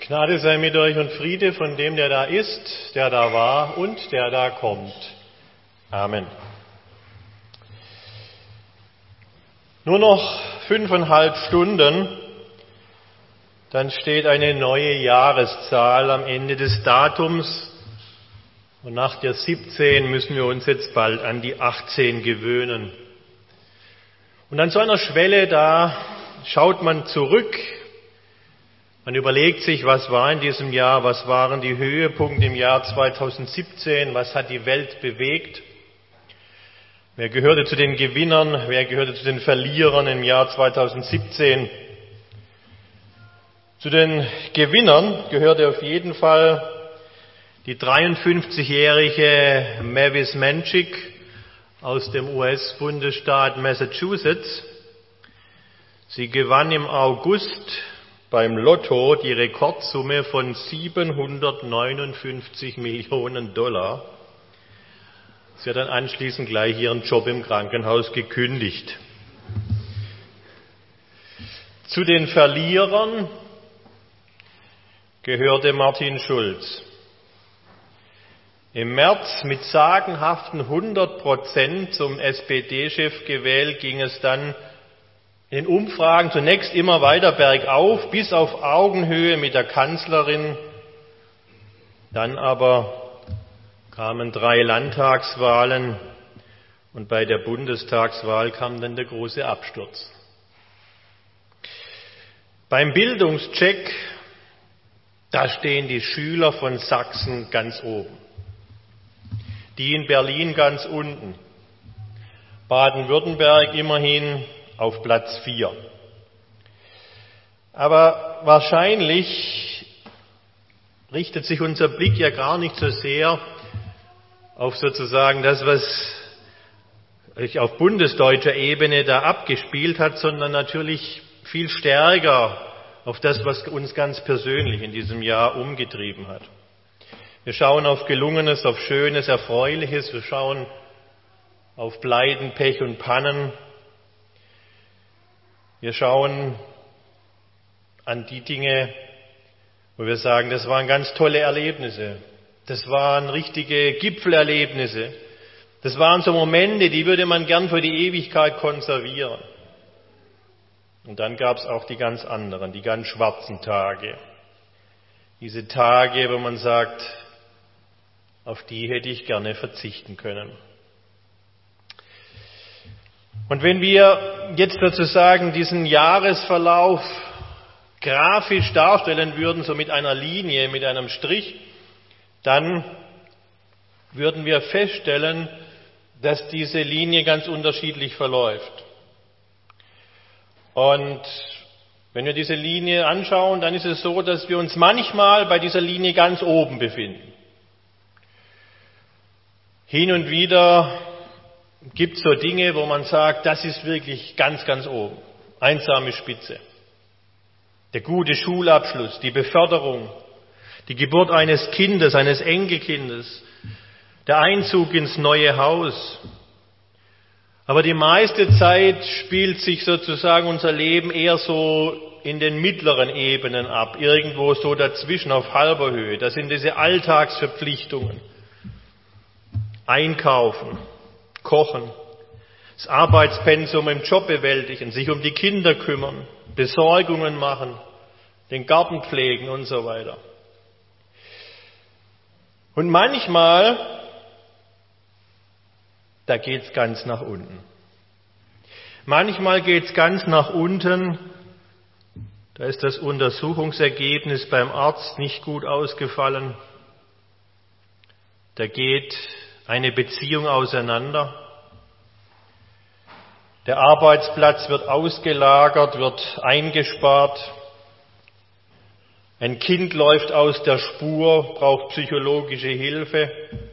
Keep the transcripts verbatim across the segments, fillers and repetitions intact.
Gnade sei mit euch und Friede von dem, der da ist, der da war und der da kommt. Amen. Nur noch fünfeinhalb Stunden, dann steht eine neue Jahreszahl am Ende des Datums. Und nach der siebzehn müssen wir uns jetzt bald an die achtzehn gewöhnen. Und an so einer Schwelle, da schaut man zurück. Man überlegt sich, was war in diesem Jahr, was waren die Höhepunkte im Jahr zweitausendsiebzehn, was hat die Welt bewegt, wer gehörte zu den Gewinnern, wer gehörte zu den Verlierern im Jahr zweitausendsiebzehn. Zu den Gewinnern gehörte auf jeden Fall die dreiundfünfzigjährige Mavis Manchik aus dem U S-Bundesstaat Massachusetts. Sie gewann im August beim Lotto die Rekordsumme von siebenhundertneunundfünfzig Millionen Dollar. Sie hat dann anschließend gleich ihren Job im Krankenhaus gekündigt. Zu den Verlierern gehörte Martin Schulz. Im März mit sagenhaften hundert Prozent zum S P D-Chef gewählt, ging es dann in den Umfragen zunächst immer weiter bergauf, bis auf Augenhöhe mit der Kanzlerin. Dann aber kamen drei Landtagswahlen und bei der Bundestagswahl kam dann der große Absturz. Beim Bildungscheck, da stehen die Schüler von Sachsen ganz oben, die in Berlin ganz unten, Baden-Württemberg immerhin auf Platz vier. Aber wahrscheinlich richtet sich unser Blick ja gar nicht so sehr auf sozusagen das, was sich auf bundesdeutscher Ebene da abgespielt hat, sondern natürlich viel stärker auf das, was uns ganz persönlich in diesem Jahr umgetrieben hat. Wir schauen auf Gelungenes, auf Schönes, Erfreuliches, wir schauen auf Pleiten, Pech und Pannen. Wir schauen an die Dinge, wo wir sagen, das waren ganz tolle Erlebnisse. Das waren richtige Gipfelerlebnisse. Das waren so Momente, die würde man gern für die Ewigkeit konservieren. Und dann gab es auch die ganz anderen, die ganz schwarzen Tage. Diese Tage, wo man sagt, auf die hätte ich gerne verzichten können. Und wenn wir jetzt sozusagen diesen Jahresverlauf grafisch darstellen würden, so mit einer Linie, mit einem Strich, dann würden wir feststellen, dass diese Linie ganz unterschiedlich verläuft. Und wenn wir diese Linie anschauen, dann ist es so, dass wir uns manchmal bei dieser Linie ganz oben befinden. Hin und wieder gibt es so Dinge, wo man sagt, das ist wirklich ganz, ganz oben. Einsame Spitze. Der gute Schulabschluss, die Beförderung, die Geburt eines Kindes, eines Enkelkindes, der Einzug ins neue Haus. Aber die meiste Zeit spielt sich sozusagen unser Leben eher so in den mittleren Ebenen ab, irgendwo so dazwischen auf halber Höhe. Das sind diese Alltagsverpflichtungen. Einkaufen, kochen, das Arbeitspensum im Job bewältigen, sich um die Kinder kümmern, Besorgungen machen, den Garten pflegen und so weiter. Und manchmal, da geht's ganz nach unten. Manchmal geht's ganz nach unten, da ist das Untersuchungsergebnis beim Arzt nicht gut ausgefallen, da geht eine Beziehung auseinander. Der Arbeitsplatz wird ausgelagert, wird eingespart. Ein Kind läuft aus der Spur, braucht psychologische Hilfe.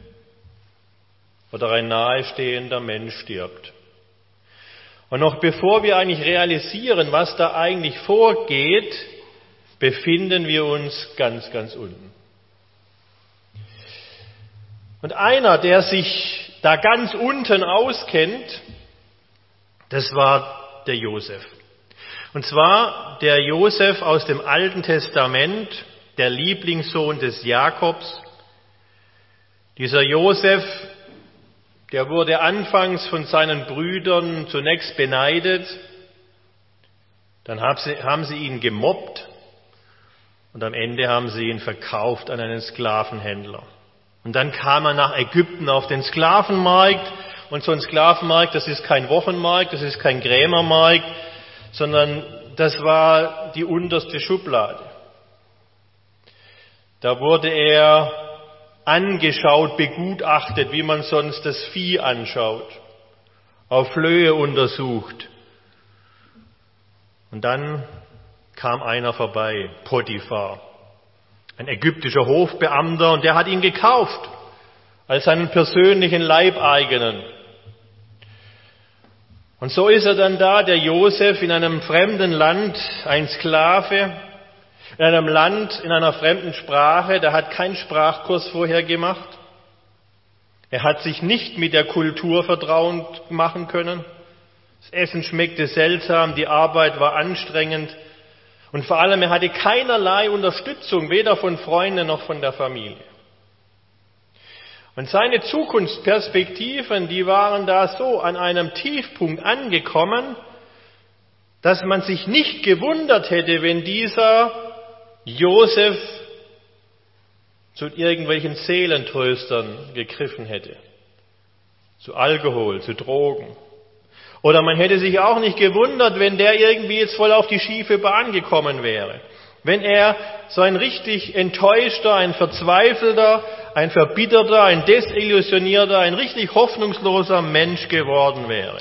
Oder ein nahestehender Mensch stirbt. Und noch bevor wir eigentlich realisieren, was da eigentlich vorgeht, befinden wir uns ganz, ganz unten. Und einer, der sich da ganz unten auskennt, das war der Josef. Und zwar der Josef aus dem Alten Testament, der Lieblingssohn des Jakobs. Dieser Josef, der wurde anfangs von seinen Brüdern zunächst beneidet, dann haben sie ihn gemobbt und am Ende haben sie ihn verkauft an einen Sklavenhändler. Und dann kam er nach Ägypten auf den Sklavenmarkt. Und so ein Sklavenmarkt, das ist kein Wochenmarkt, das ist kein Krämermarkt, sondern das war die unterste Schublade. Da wurde er angeschaut, begutachtet, wie man sonst das Vieh anschaut, auf Flöhe untersucht. Und dann kam einer vorbei, Potiphar, ein ägyptischer Hofbeamter, und der hat ihn gekauft als seinen persönlichen Leibeigenen. Und so ist er dann da, der Josef, in einem fremden Land, ein Sklave, in einem Land, in einer fremden Sprache. Der hat keinen Sprachkurs vorher gemacht. Er hat sich nicht mit der Kultur vertraut machen können. Das Essen schmeckte seltsam, die Arbeit war anstrengend und vor allem er hatte keinerlei Unterstützung, weder von Freunden noch von der Familie. Und seine Zukunftsperspektiven, die waren da so an einem Tiefpunkt angekommen, dass man sich nicht gewundert hätte, wenn dieser Josef zu irgendwelchen Seelentröstern gegriffen hätte, zu Alkohol, zu Drogen. Oder man hätte sich auch nicht gewundert, wenn der irgendwie jetzt voll auf die schiefe Bahn gekommen wäre. Wenn er so ein richtig enttäuschter, ein verzweifelter, ein verbitterter, ein desillusionierter, ein richtig hoffnungsloser Mensch geworden wäre.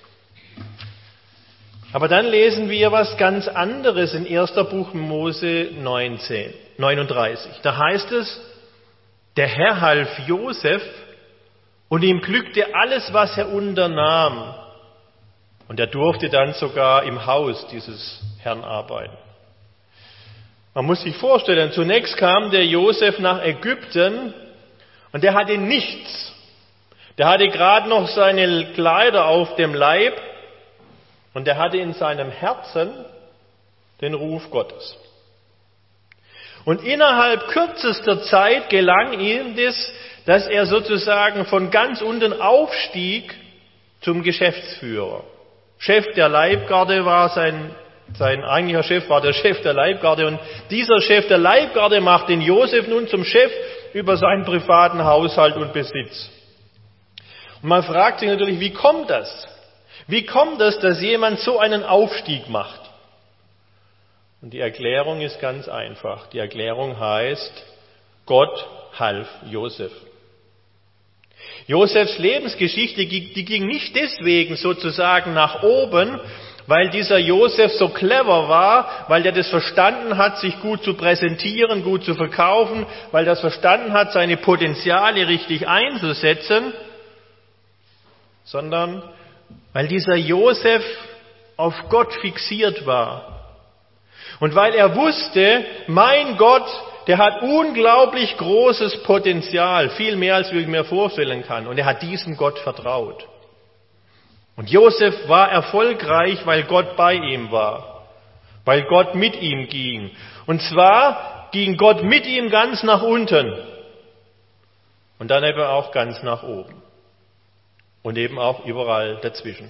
Aber dann lesen wir was ganz anderes in erster Buch Mose neunzehn, neununddreißig. Da heißt es, der Herr half Josef und ihm glückte alles, was er unternahm. Und er durfte dann sogar im Haus dieses Herrn arbeiten. Man muss sich vorstellen, zunächst kam der Josef nach Ägypten und der hatte nichts. Der hatte gerade noch seine Kleider auf dem Leib und er hatte in seinem Herzen den Ruf Gottes. Und innerhalb kürzester Zeit gelang ihm das, dass er sozusagen von ganz unten aufstieg zum Geschäftsführer. Chef der Leibgarde war sein, sein eigentlicher Chef war der Chef der Leibgarde und dieser Chef der Leibgarde macht den Josef nun zum Chef über seinen privaten Haushalt und Besitz. Und man fragt sich natürlich, wie kommt das? Wie kommt es, dass jemand so einen Aufstieg macht? Und die Erklärung ist ganz einfach. Die Erklärung heißt, Gott half Josef. Josefs Lebensgeschichte, die ging nicht deswegen sozusagen nach oben, weil dieser Josef so clever war, weil er das verstanden hat, sich gut zu präsentieren, gut zu verkaufen, weil er das verstanden hat, seine Potenziale richtig einzusetzen, sondern weil dieser Josef auf Gott fixiert war. Und weil er wusste, mein Gott, der hat unglaublich großes Potenzial, viel mehr als ich mir vorstellen kann. Und er hat diesem Gott vertraut. Und Josef war erfolgreich, weil Gott bei ihm war, weil Gott mit ihm ging. Und zwar ging Gott mit ihm ganz nach unten und dann eben auch ganz nach oben und eben auch überall dazwischen.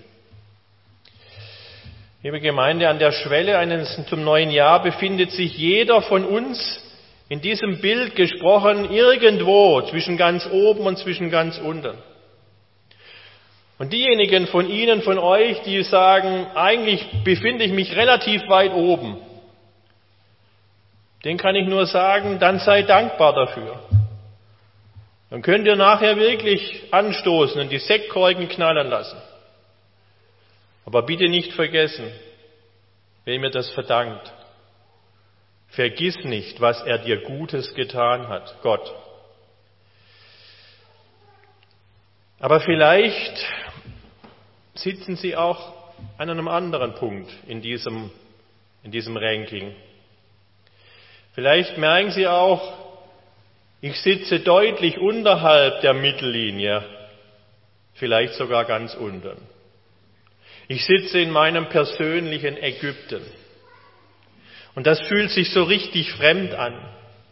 Liebe Gemeinde, an der Schwelle eines zum neuen Jahr befindet sich jeder von uns, in diesem Bild gesprochen, irgendwo zwischen ganz oben und zwischen ganz unten. Und diejenigen von Ihnen, von euch, die sagen, eigentlich befinde ich mich relativ weit oben, denen kann ich nur sagen, dann sei dankbar dafür. Dann könnt ihr nachher wirklich anstoßen und die Sektkorken knallen lassen. Aber bitte nicht vergessen, wem ihr das verdankt. Vergiss nicht, was er dir Gutes getan hat, Gott. Aber vielleicht sitzen Sie auch an einem anderen Punkt in diesem, in diesem Ranking. Vielleicht merken Sie auch, ich sitze deutlich unterhalb der Mittellinie, vielleicht sogar ganz unten. Ich sitze in meinem persönlichen Ägypten. Und das fühlt sich so richtig fremd an.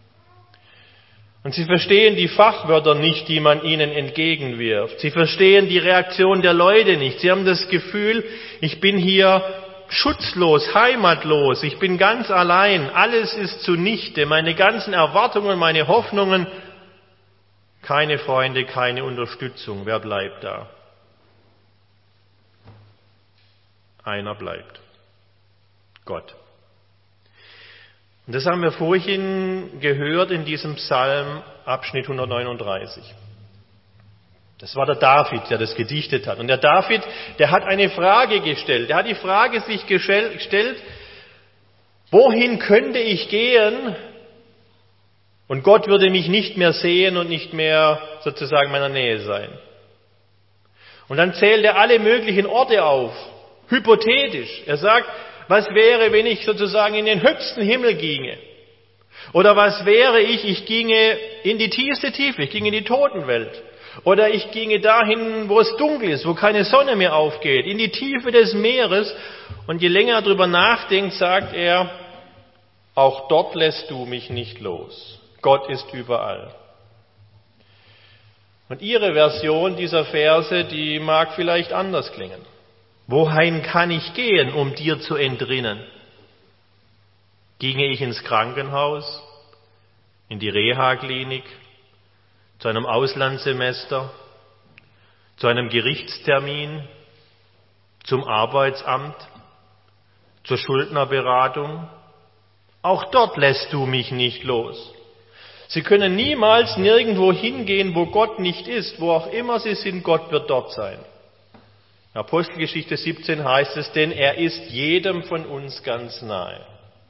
Und sie verstehen die Fachwörter nicht, die man ihnen entgegenwirft. Sie verstehen die Reaktion der Leute nicht. Sie haben das Gefühl, ich bin hier schutzlos, heimatlos, ich bin ganz allein, alles ist zunichte, meine ganzen Erwartungen, meine Hoffnungen, keine Freunde, keine Unterstützung. Wer bleibt da? Einer bleibt. Gott. Und das haben wir vorhin gehört in diesem Psalm, Abschnitt hundertneununddreißig. Das war der David, der das gedichtet hat. Und der David, der hat eine Frage gestellt. Der hat die Frage sich gestellt, wohin könnte ich gehen und Gott würde mich nicht mehr sehen und nicht mehr sozusagen in meiner Nähe sein. Und dann zählt er alle möglichen Orte auf, hypothetisch. Er sagt, was wäre, wenn ich sozusagen in den höchsten Himmel ginge? Oder was wäre ich, ich ginge in die tiefste Tiefe, ich ginge in die Totenwelt. Oder ich ginge dahin, wo es dunkel ist, wo keine Sonne mehr aufgeht, in die Tiefe des Meeres. Und je länger er darüber nachdenkt, sagt er, auch dort lässt du mich nicht los. Gott ist überall. Und Ihre Version dieser Verse, die mag vielleicht anders klingen. Wohin kann ich gehen, um dir zu entrinnen? Ginge ich ins Krankenhaus, in die Reha-Klinik, zu einem Auslandssemester, zu einem Gerichtstermin, zum Arbeitsamt, zur Schuldnerberatung? Auch dort lässt du mich nicht los. Sie können niemals nirgendwo hingehen, wo Gott nicht ist. Wo auch immer Sie sind, Gott wird dort sein. In Apostelgeschichte siebzehn heißt es, denn er ist jedem von uns ganz nahe.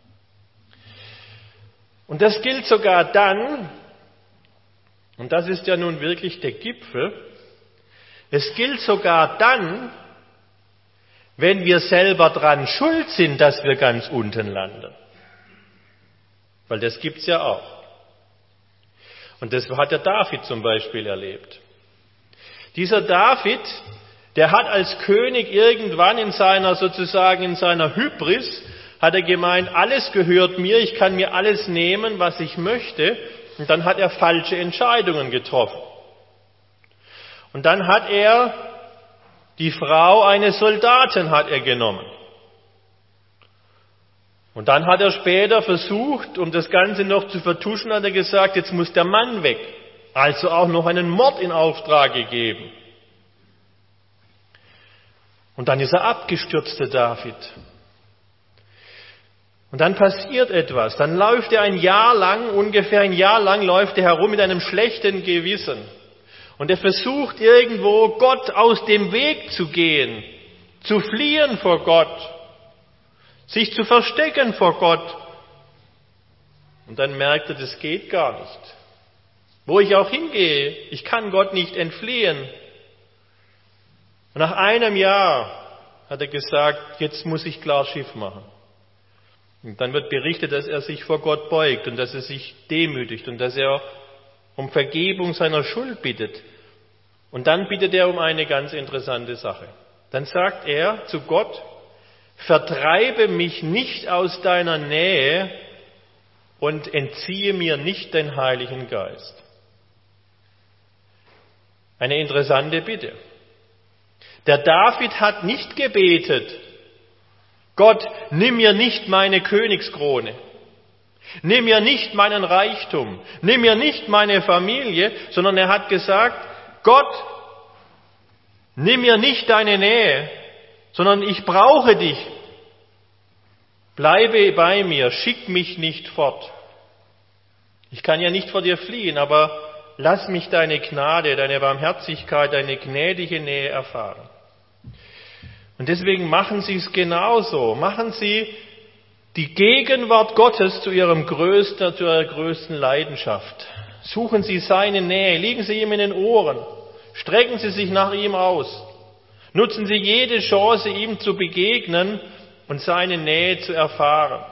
Und das gilt sogar dann, und das ist ja nun wirklich der Gipfel, es gilt sogar dann, wenn wir selber dran schuld sind, dass wir ganz unten landen. Weil das gibt's ja auch. Und das hat der David zum Beispiel erlebt. Dieser David, der hat als König irgendwann in seiner, sozusagen in seiner Hybris, hat er gemeint, alles gehört mir, ich kann mir alles nehmen, was ich möchte. Und dann hat er falsche Entscheidungen getroffen. Und dann hat er die Frau eines Soldaten hat er genommen. Und dann hat er später versucht, um das Ganze noch zu vertuschen, hat er gesagt, jetzt muss der Mann weg. Also auch noch einen Mord in Auftrag gegeben. Und dann ist er abgestürzt, der David. Und dann passiert etwas. Dann läuft er ein Jahr lang, ungefähr ein Jahr lang, läuft er herum mit einem schlechten Gewissen. Und er versucht irgendwo, Gott aus dem Weg zu gehen, zu fliehen vor Gott, sich zu verstecken vor Gott. Und dann merkt er, das geht gar nicht. Wo ich auch hingehe, ich kann Gott nicht entfliehen. Und nach einem Jahr hat er gesagt, jetzt muss ich klar Schiff machen. Und dann wird berichtet, dass er sich vor Gott beugt und dass er sich demütigt und dass er um Vergebung seiner Schuld bittet. Und dann bittet er um eine ganz interessante Sache. Dann sagt er zu Gott, vertreibe mich nicht aus deiner Nähe und entziehe mir nicht den Heiligen Geist. Eine interessante Bitte. Der David hat nicht gebetet, Gott, nimm mir nicht meine Königskrone, nimm mir nicht meinen Reichtum, nimm mir nicht meine Familie, sondern er hat gesagt, Gott, nimm mir nicht deine Nähe, sondern ich brauche dich. Bleibe bei mir, schick mich nicht fort. Ich kann ja nicht vor dir fliehen, aber lass mich deine Gnade, deine Barmherzigkeit, deine gnädige Nähe erfahren. Und deswegen machen Sie es genauso. Machen Sie die Gegenwart Gottes zu Ihrem größten, zu Ihrer größten Leidenschaft. Suchen Sie seine Nähe, liegen Sie ihm in den Ohren, strecken Sie sich nach ihm aus. Nutzen Sie jede Chance, ihm zu begegnen und seine Nähe zu erfahren.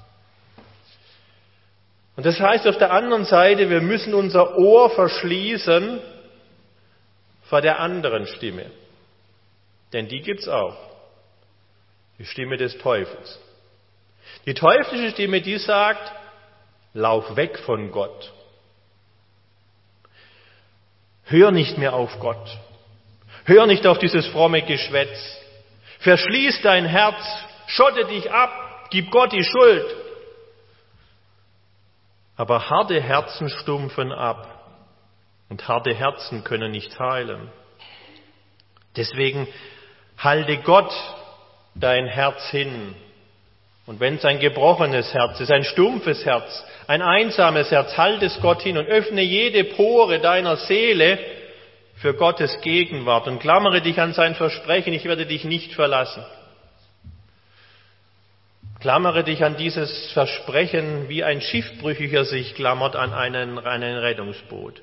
Und das heißt auf der anderen Seite, wir müssen unser Ohr verschließen vor der anderen Stimme. Denn die gibt's auch. Die Stimme des Teufels. Die teuflische Stimme, die sagt, lauf weg von Gott. Hör nicht mehr auf Gott. Hör nicht auf dieses fromme Geschwätz. Verschließ dein Herz, schotte dich ab, gib Gott die Schuld. Aber harte Herzen stumpfen ab und harte Herzen können nicht heilen. Deswegen halte Gott dein Herz hin. Und wenn es ein gebrochenes Herz ist, ein stumpfes Herz, ein einsames Herz, halte es Gott hin und öffne jede Pore deiner Seele für Gottes Gegenwart und klammere dich an sein Versprechen, ich werde dich nicht verlassen. Klammere dich an dieses Versprechen, wie ein Schiffbrüchiger sich klammert an einen, einen Rettungsboot.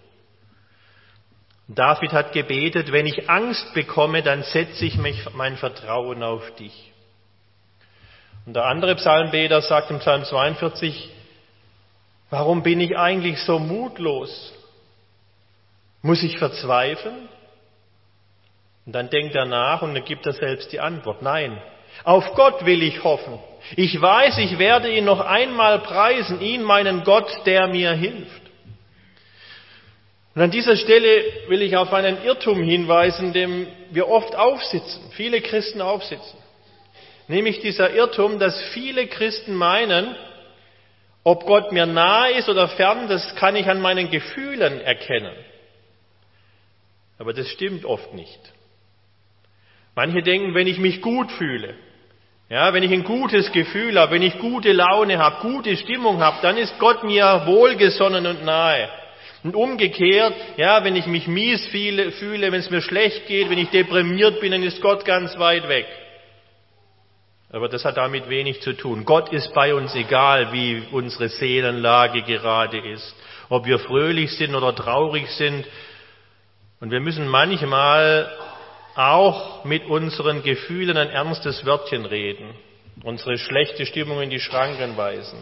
David hat gebetet, wenn ich Angst bekomme, dann setze ich mich, mein Vertrauen auf dich. Und der andere Psalmbeter sagt im Psalm zweiundvierzig, warum bin ich eigentlich so mutlos? Muss ich verzweifeln? Und dann denkt er nach und dann gibt er selbst die Antwort. Nein, auf Gott will ich hoffen. Ich weiß, ich werde ihn noch einmal preisen, ihn, meinen Gott, der mir hilft. Und an dieser Stelle will ich auf einen Irrtum hinweisen, dem wir oft aufsitzen, viele Christen aufsitzen. Nämlich dieser Irrtum, dass viele Christen meinen, ob Gott mir nahe ist oder fern, das kann ich an meinen Gefühlen erkennen. Aber das stimmt oft nicht. Manche denken, wenn ich mich gut fühle, ja, wenn ich ein gutes Gefühl habe, wenn ich gute Laune habe, gute Stimmung habe, dann ist Gott mir wohlgesonnen und nahe. Und umgekehrt, ja, wenn ich mich mies fühle, fühle, wenn es mir schlecht geht, wenn ich deprimiert bin, dann ist Gott ganz weit weg. Aber das hat damit wenig zu tun. Gott ist bei uns egal, wie unsere Seelenlage gerade ist. Ob wir fröhlich sind oder traurig sind. Und wir müssen manchmal auch mit unseren Gefühlen ein ernstes Wörtchen reden. Unsere schlechte Stimmung in die Schranken weisen.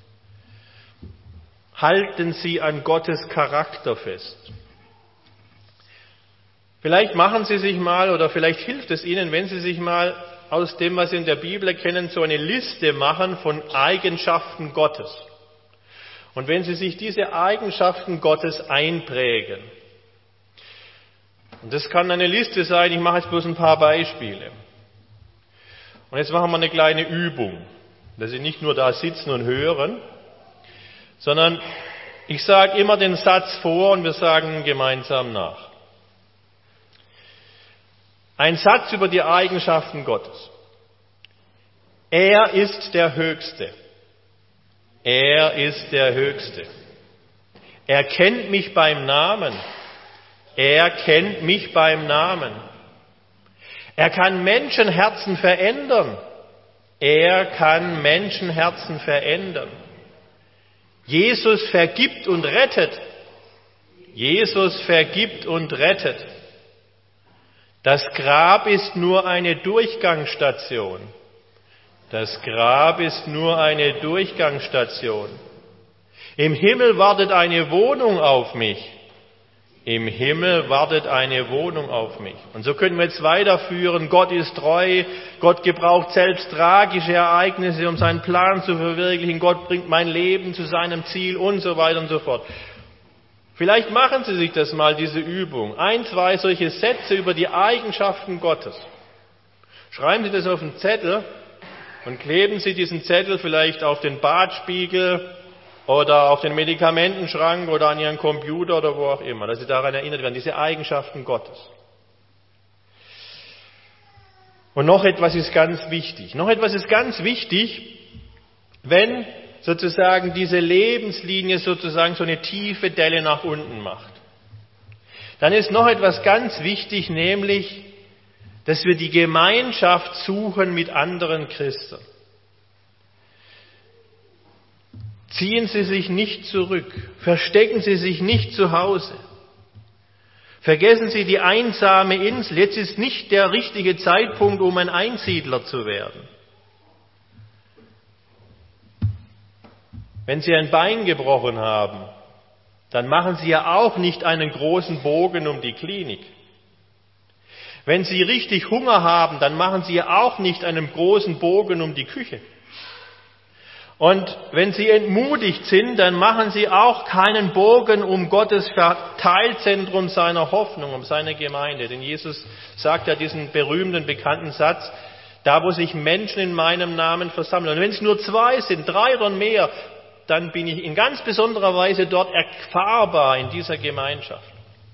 Halten Sie an Gottes Charakter fest. Vielleicht machen Sie sich mal, oder vielleicht hilft es Ihnen, wenn Sie sich mal aus dem, was Sie in der Bibel kennen, so eine Liste machen von Eigenschaften Gottes. Und wenn Sie sich diese Eigenschaften Gottes einprägen, und das kann eine Liste sein, ich mache jetzt bloß ein paar Beispiele. Und jetzt machen wir eine kleine Übung, dass Sie nicht nur da sitzen und hören, sondern ich sage immer den Satz vor und wir sagen gemeinsam nach. Ein Satz über die Eigenschaften Gottes. Er ist der Höchste. Er ist der Höchste. Er kennt mich beim Namen. Er kennt mich beim Namen. Er kann Menschenherzen verändern. Er kann Menschenherzen verändern. Jesus vergibt und rettet. Jesus vergibt und rettet. Das Grab ist nur eine Durchgangsstation. Das Grab ist nur eine Durchgangsstation. Im Himmel wartet eine Wohnung auf mich. Im Himmel wartet eine Wohnung auf mich. Und so können wir jetzt weiterführen. Gott ist treu. Gott gebraucht selbst tragische Ereignisse, um seinen Plan zu verwirklichen. Gott bringt mein Leben zu seinem Ziel und so weiter und so fort. Vielleicht machen Sie sich das mal, diese Übung. Ein, zwei solche Sätze über die Eigenschaften Gottes. Schreiben Sie das auf einen Zettel und kleben Sie diesen Zettel vielleicht auf den Badspiegel oder auf den Medikamentenschrank oder an Ihren Computer oder wo auch immer, dass Sie daran erinnert werden, diese Eigenschaften Gottes. Und noch etwas ist ganz wichtig. Noch etwas ist ganz wichtig, wenn sozusagen diese Lebenslinie sozusagen so eine tiefe Delle nach unten macht. Dann ist noch etwas ganz wichtig, nämlich, dass wir die Gemeinschaft suchen mit anderen Christen. Ziehen Sie sich nicht zurück, verstecken Sie sich nicht zu Hause. Vergessen Sie die einsame Insel. Jetzt ist nicht der richtige Zeitpunkt, um ein Einsiedler zu werden. Wenn Sie ein Bein gebrochen haben, dann machen Sie ja auch nicht einen großen Bogen um die Klinik. Wenn Sie richtig Hunger haben, dann machen Sie ja auch nicht einen großen Bogen um die Küche. Und wenn sie entmutigt sind, dann machen sie auch keinen Bogen um Gottes Teilzentrum seiner Hoffnung, um seine Gemeinde. Denn Jesus sagt ja diesen berühmten, bekannten Satz, da wo sich Menschen in meinem Namen versammeln. Und wenn es nur zwei sind, drei oder mehr, dann bin ich in ganz besonderer Weise dort erfahrbar in dieser Gemeinschaft.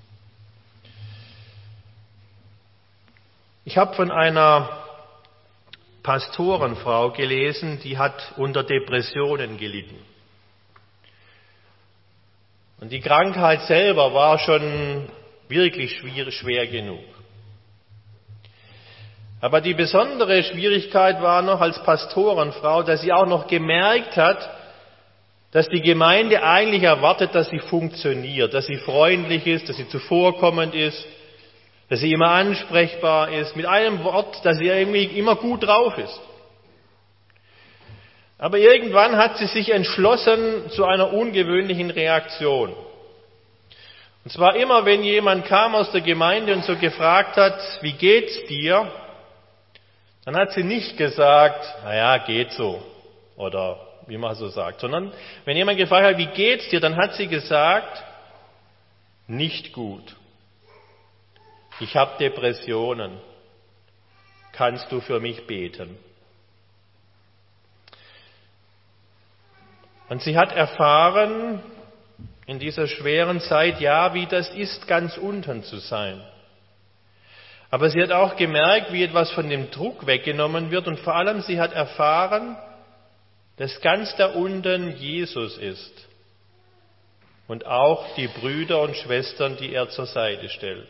Ich habe von einer Pastorenfrau gelesen, die hat unter Depressionen gelitten. Und die Krankheit selber war schon wirklich schwierig, schwer genug. Aber die besondere Schwierigkeit war noch als Pastorenfrau, dass sie auch noch gemerkt hat, dass die Gemeinde eigentlich erwartet, dass sie funktioniert, dass sie freundlich ist, dass sie zuvorkommend ist, dass sie immer ansprechbar ist, mit einem Wort, dass sie irgendwie immer gut drauf ist. Aber irgendwann hat sie sich entschlossen zu einer ungewöhnlichen Reaktion. Und zwar immer, wenn jemand kam aus der Gemeinde und so gefragt hat, wie geht's dir? Dann hat sie nicht gesagt, naja, geht so, oder wie man so sagt, sondern wenn jemand gefragt hat, wie geht's dir, dann hat sie gesagt, nicht gut. Ich habe Depressionen. Kannst du für mich beten? Und sie hat erfahren in dieser schweren Zeit, ja, wie das ist, ganz unten zu sein. Aber sie hat auch gemerkt, wie etwas von dem Druck weggenommen wird und vor allem sie hat erfahren, dass ganz da unten Jesus ist und auch die Brüder und Schwestern, die er zur Seite stellt.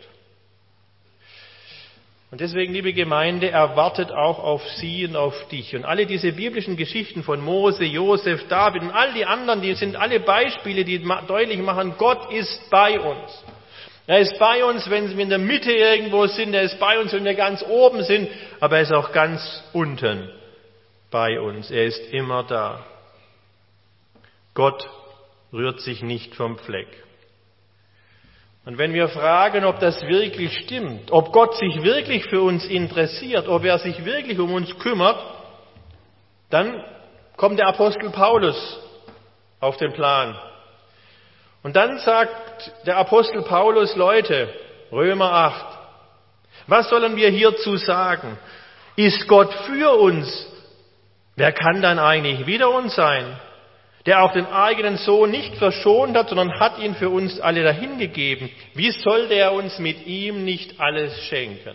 Und deswegen, liebe Gemeinde, erwartet auch auf sie und auf dich. Und alle diese biblischen Geschichten von Mose, Josef, David und all die anderen, die sind alle Beispiele, die deutlich machen, Gott ist bei uns. Er ist bei uns, wenn wir in der Mitte irgendwo sind, er ist bei uns, wenn wir ganz oben sind, aber er ist auch ganz unten bei uns. Er ist immer da. Gott rührt sich nicht vom Fleck. Und wenn wir fragen, ob das wirklich stimmt, ob Gott sich wirklich für uns interessiert, ob er sich wirklich um uns kümmert, dann kommt der Apostel Paulus auf den Plan. Und dann sagt der Apostel Paulus, Leute, Römer acht, was sollen wir hierzu sagen? Ist Gott für uns? Wer kann dann eigentlich wider uns sein? Der auch den eigenen Sohn nicht verschont hat, sondern hat ihn für uns alle dahingegeben. Wie sollte er uns mit ihm nicht alles schenken?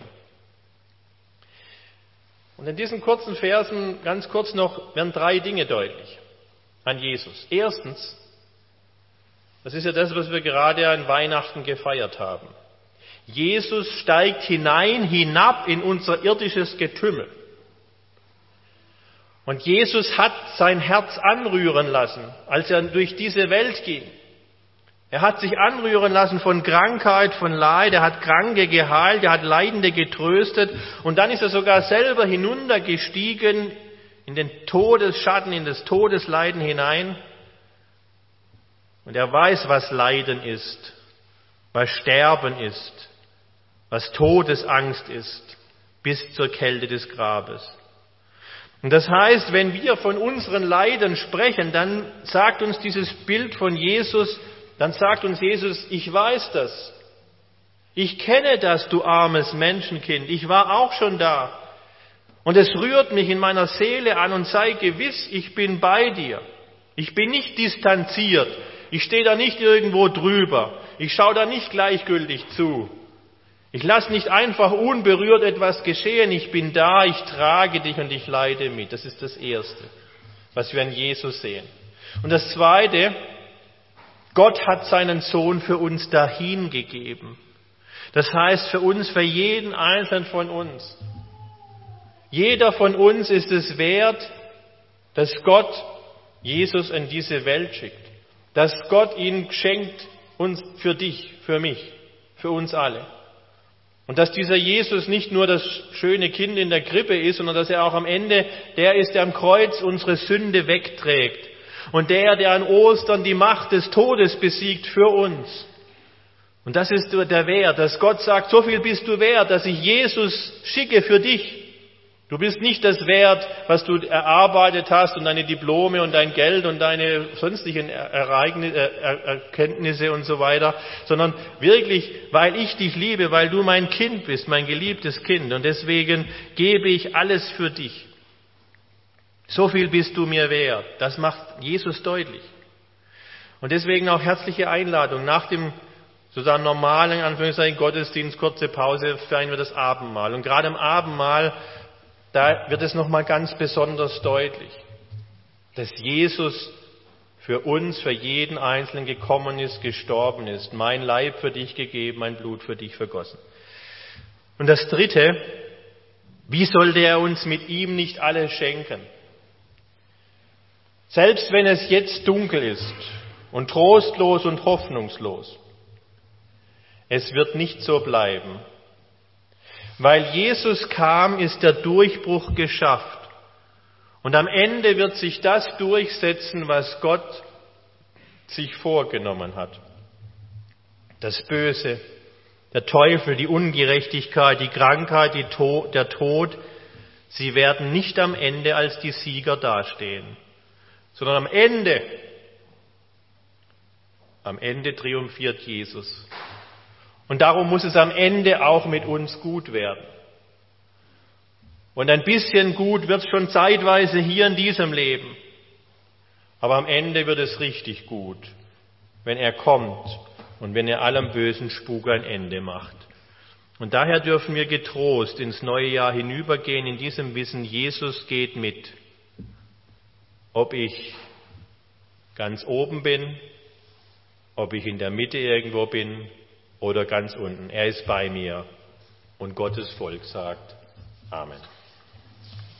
Und in diesen kurzen Versen, ganz kurz noch, werden drei Dinge deutlich an Jesus. Erstens, das ist ja das, was wir gerade an Weihnachten gefeiert haben. Jesus steigt hinein, hinab in unser irdisches Getümmel. Und Jesus hat sein Herz anrühren lassen, als er durch diese Welt ging. Er hat sich anrühren lassen von Krankheit, von Leid, er hat Kranke geheilt, er hat Leidende getröstet und dann ist er sogar selber hinuntergestiegen in den Todesschatten, in das Todesleiden hinein. Und er weiß, was Leiden ist, was Sterben ist, was Todesangst ist, bis zur Kälte des Grabes. Und das heißt, wenn wir von unseren Leiden sprechen, dann sagt uns dieses Bild von Jesus, dann sagt uns Jesus, ich weiß das. Ich kenne das, du armes Menschenkind. Ich war auch schon da. Und es rührt mich in meiner Seele an und sei gewiss, ich bin bei dir. Ich bin nicht distanziert. Ich stehe da nicht irgendwo drüber. Ich schaue da nicht gleichgültig zu. Ich lasse nicht einfach unberührt etwas geschehen. Ich bin da, ich trage dich und ich leide mit. Das ist das Erste, was wir an Jesus sehen. Und das Zweite, Gott hat seinen Sohn für uns dahingegeben. Das heißt für uns, für jeden Einzelnen von uns. Jeder von uns ist es wert, dass Gott Jesus in diese Welt schickt. Dass Gott ihn schenkt uns für dich, für mich, für uns alle. Und dass dieser Jesus nicht nur das schöne Kind in der Krippe ist, sondern dass er auch am Ende der ist, der am Kreuz unsere Sünde wegträgt. Und der, der an Ostern die Macht des Todes besiegt für uns. Und das ist der Wert, dass Gott sagt, so viel bist du wert, dass ich Jesus schicke für dich. Du bist nicht das wert, was du erarbeitet hast und deine Diplome und dein Geld und deine sonstigen Ereignisse, er, Erkenntnisse und so weiter, sondern wirklich, weil ich dich liebe, weil du mein Kind bist, mein geliebtes Kind. Und deswegen gebe ich alles für dich. So viel bist du mir wert. Das macht Jesus deutlich. Und deswegen auch herzliche Einladung. Nach dem sozusagen normalen, in Anführungszeichen, Gottesdienst, kurze Pause, feiern wir das Abendmahl. Und gerade im Abendmahl, da wird es nochmal ganz besonders deutlich, dass Jesus für uns, für jeden Einzelnen gekommen ist, gestorben ist. Mein Leib für dich gegeben, mein Blut für dich vergossen. Und das Dritte, wie sollte er uns mit ihm nicht alles schenken? Selbst wenn es jetzt dunkel ist und trostlos und hoffnungslos, es wird nicht so bleiben. Weil Jesus kam, ist der Durchbruch geschafft. Und am Ende wird sich das durchsetzen, was Gott sich vorgenommen hat. Das Böse, der Teufel, die Ungerechtigkeit, die Krankheit, die to- der Tod, sie werden nicht am Ende als die Sieger dastehen, sondern am Ende, am Ende triumphiert Jesus. Und darum muss es am Ende auch mit uns gut werden. Und ein bisschen gut wird es schon zeitweise hier in diesem Leben. Aber am Ende wird es richtig gut, wenn er kommt und wenn er allem bösen Spuk ein Ende macht. Und daher dürfen wir getrost ins neue Jahr hinübergehen, in diesem Wissen, Jesus geht mit. Ob ich ganz oben bin, ob ich in der Mitte irgendwo bin, oder ganz unten. Er ist bei mir. Und Gottes Volk sagt Amen.